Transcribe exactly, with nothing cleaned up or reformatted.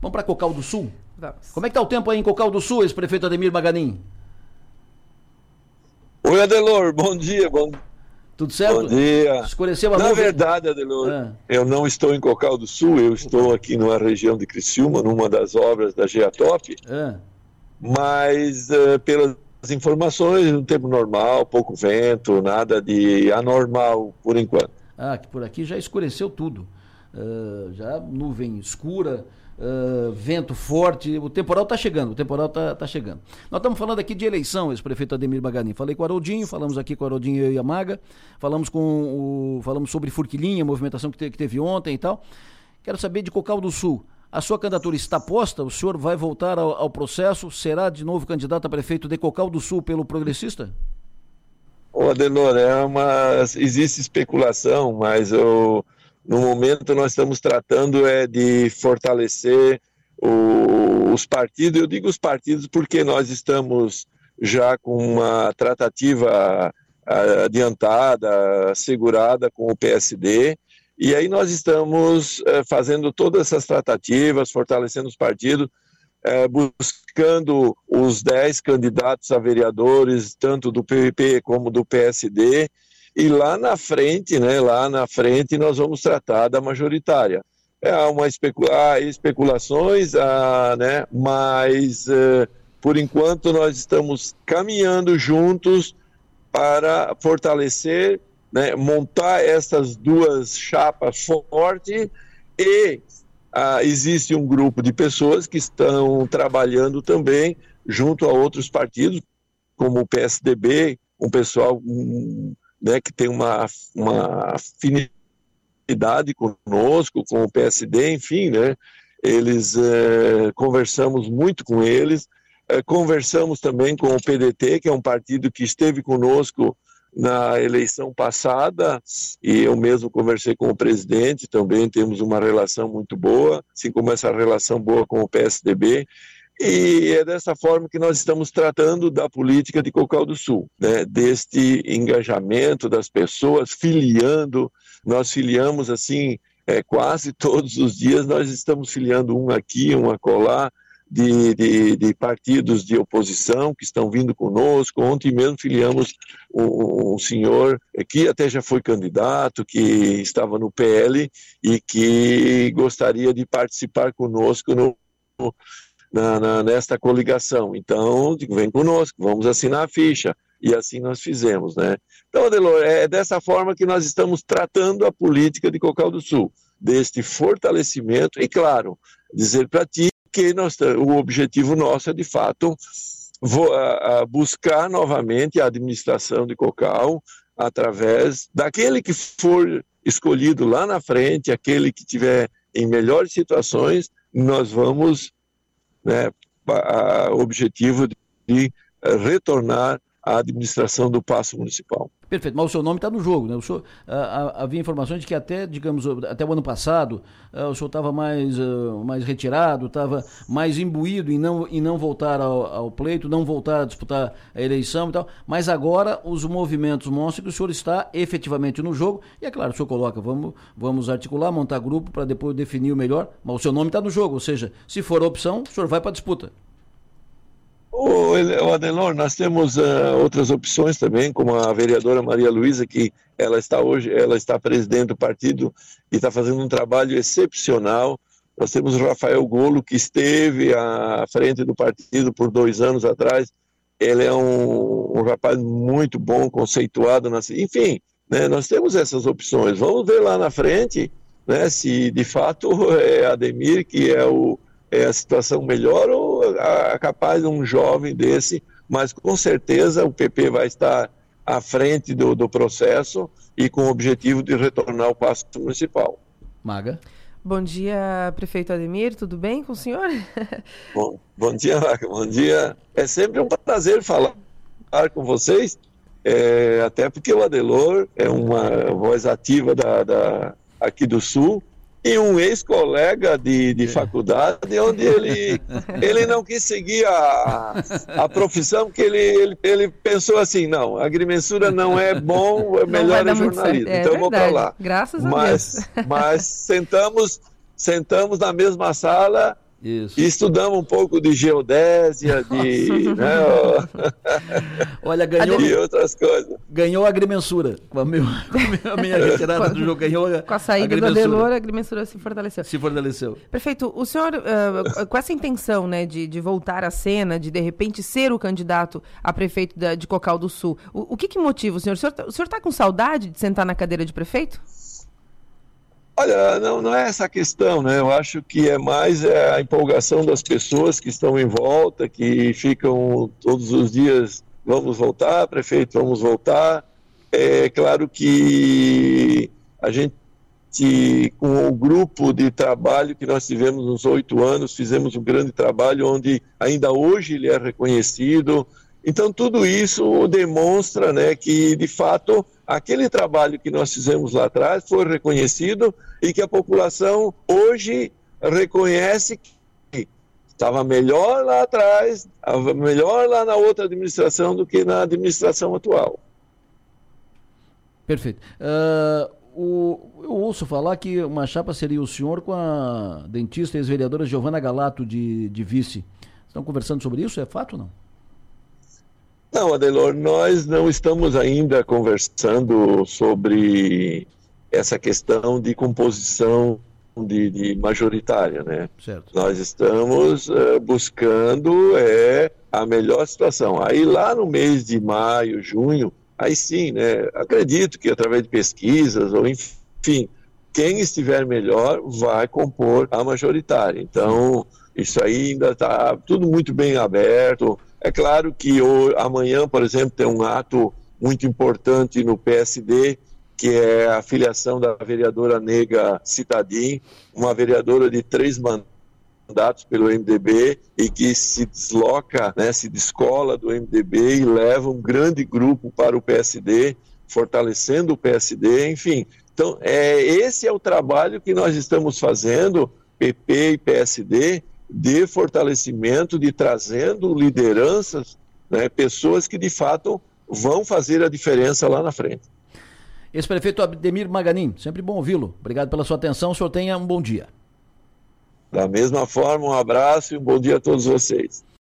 Vamos para Cocal do Sul? Vamos. Como é que tá o tempo aí em Cocal do Sul, ex-prefeito Ademir Maganin? Oi, Adelor, bom dia, bom Tudo certo? Bom dia. Escureceu a Na nuvem? verdade, Adelor, Ah. eu não estou em Cocal do Sul, eu estou aqui numa região de Criciúma, numa das obras da Geatop, Ah. mas uh, pelas informações, um tempo normal, pouco vento, nada de anormal por enquanto. Ah, que por aqui já escureceu tudo. Uh, já nuvem escura, uh, vento forte, o temporal está chegando, o temporal está tá chegando. Nós estamos falando aqui de eleição, ex-prefeito Ademir Maganin. Falei com o Haroldinho, falamos aqui com o Haroldinho e a Maga, falamos, com o, falamos sobre Forquilinha, a movimentação que, te, que teve ontem e tal. Quero saber de Cocal do Sul. A sua candidatura está posta? O senhor vai voltar ao, ao processo? Será de novo candidato a prefeito de Cocal do Sul pelo Progressista? Ô Adelor, é uma... existe especulação, mas eu... no momento nós estamos tratando é de fortalecer o... os partidos. Eu digo os partidos porque nós estamos já com uma tratativa adiantada, assegurada com o P S D, e aí nós estamos é, fazendo todas essas tratativas, fortalecendo os partidos, é, buscando os dez candidatos a vereadores, tanto do P P como do P S D, e lá na frente, né, lá na frente nós vamos tratar da majoritária. É uma especula há especulações, há, né, mas uh, por enquanto nós estamos caminhando juntos para fortalecer, né, montar essas duas chapas fortes e uh, existe um grupo de pessoas que estão trabalhando também junto a outros partidos, como o P S D B, um pessoal... Um, né, que tem uma, uma afinidade conosco, com o P S D, enfim, né, eles, é, conversamos muito com eles, é, conversamos também com o P D T, que é um partido que esteve conosco na eleição passada, e eu mesmo conversei com o presidente, também temos uma relação muito boa, assim como essa relação boa com o P S D B, e é dessa forma que nós estamos tratando da política de Cocal do Sul, né? Deste engajamento das pessoas, filiando, nós filiamos assim, é, quase todos os dias, nós estamos filiando um aqui, um acolá, de, de, de partidos de oposição que estão vindo conosco. Ontem mesmo filiamos um, um senhor que até já foi candidato, que estava no P L e que gostaria de participar conosco no Na, na, nesta coligação. Então, digo, vem conosco, vamos assinar a ficha. E assim nós fizemos, né? Então, Adelor, é dessa forma que nós estamos tratando a política de Cocal do Sul, deste fortalecimento, e claro, dizer para ti que nós, o objetivo nosso é, de fato, vou, a, a buscar novamente a administração de Cocal através daquele que for escolhido lá na frente, aquele que tiver em melhores situações, nós vamos... Né, o objetivo de retornar à administração do Paço Municipal. Perfeito, mas o seu nome está no jogo, né? O senhor, ah, havia informações de que até, digamos, até o ano passado, ah, o senhor estava mais, ah, mais retirado, estava mais imbuído em não, em não voltar ao, ao pleito, não voltar a disputar a eleição e tal, mas agora os movimentos mostram que o senhor está efetivamente no jogo, e é claro, o senhor coloca, vamos, vamos articular, montar grupo para depois definir o melhor, mas o seu nome está no jogo, ou seja, se for a opção, o senhor vai para a disputa. O Adelor, nós temos uh, outras opções também, como a vereadora Maria Luísa, que ela está hoje, ela está presidente do partido e está fazendo um trabalho excepcional. Nós temos o Rafael Golo, que esteve à frente do partido por dois anos atrás. Ele é um, um rapaz muito bom, conceituado. Na... Enfim, né, nós temos essas opções. Vamos ver lá na frente, né, se de fato é Ademir que é o é a situação melhor ou a, a capaz de um jovem desse, mas com certeza o P P vai estar à frente do, do processo e com o objetivo de retornar ao Paço Municipal. Maga. Bom dia, prefeito Ademir, tudo bem com o senhor? Bom, bom dia, Maga, bom dia. É sempre um prazer falar com vocês, é, até porque o Adelor é uma voz ativa da, da, aqui do Sul, e um ex-colega de, de faculdade, onde ele, ele não quis seguir a, a profissão, porque ele, ele, ele pensou assim, não, a agrimensura não é bom, é melhor é jornalismo, é, então eu vou para lá. Graças mas, a Deus. Mas sentamos, sentamos na mesma sala Isso. E estudamos um pouco de geodésia, de, né, ó, Olha, ganhou, e outras coisas. Ganhou a agrimensura. Com a, meu, a minha retirada do jogo, ganhou a Com a saída do Adelor, a agrimensura se fortaleceu. Se fortaleceu. Prefeito, o senhor, uh, com essa intenção, né, de, de voltar à cena, de de repente ser o candidato a prefeito da, de Cocal do Sul, o, o que que motiva o senhor? O senhor está com saudade de sentar na cadeira de prefeito? Olha, não, não é essa a questão, né? Eu acho que é mais é, a empolgação das pessoas que estão em volta, que ficam todos os dias, vamos voltar, prefeito, vamos voltar. É claro que a gente, com o grupo de trabalho que nós tivemos nos oito anos, fizemos um grande trabalho onde ainda hoje ele é reconhecido. Então, tudo isso demonstra, né, que, de fato, aquele trabalho que nós fizemos lá atrás foi reconhecido e que a população hoje reconhece que estava melhor lá atrás, estava melhor lá na outra administração do que na administração atual. Perfeito. Uh, o, eu ouço falar que uma chapa seria o senhor com a dentista e ex-vereadora Giovana Galato de, de vice. Estão conversando sobre isso? É fato ou não? Não, Adelor, nós não estamos ainda conversando sobre essa questão de composição de, de majoritária, né? Certo. Nós estamos uh, buscando é, a melhor situação. Aí lá no mês de maio, junho, aí sim, né? Acredito que através de pesquisas, ou enfim, quem estiver melhor vai compor a majoritária. Então, isso aí ainda está tudo muito bem aberto. É claro que hoje, amanhã, por exemplo, tem um ato muito importante no P S D, que é a filiação da vereadora Nega Citadim, uma vereadora de três mandatos pelo M D B e que se desloca, né, se descola do M D B e leva um grande grupo para o P S D, fortalecendo o P S D, enfim. Então, é, esse é o trabalho que nós estamos fazendo, P P e P S D, de fortalecimento, de trazendo lideranças, né, pessoas que de fato vão fazer a diferença lá na frente. Ex-prefeito Ademir Maganin, sempre bom ouvi-lo. Obrigado pela sua atenção, o senhor tenha um bom dia. Da mesma forma, um abraço e um bom dia a todos vocês.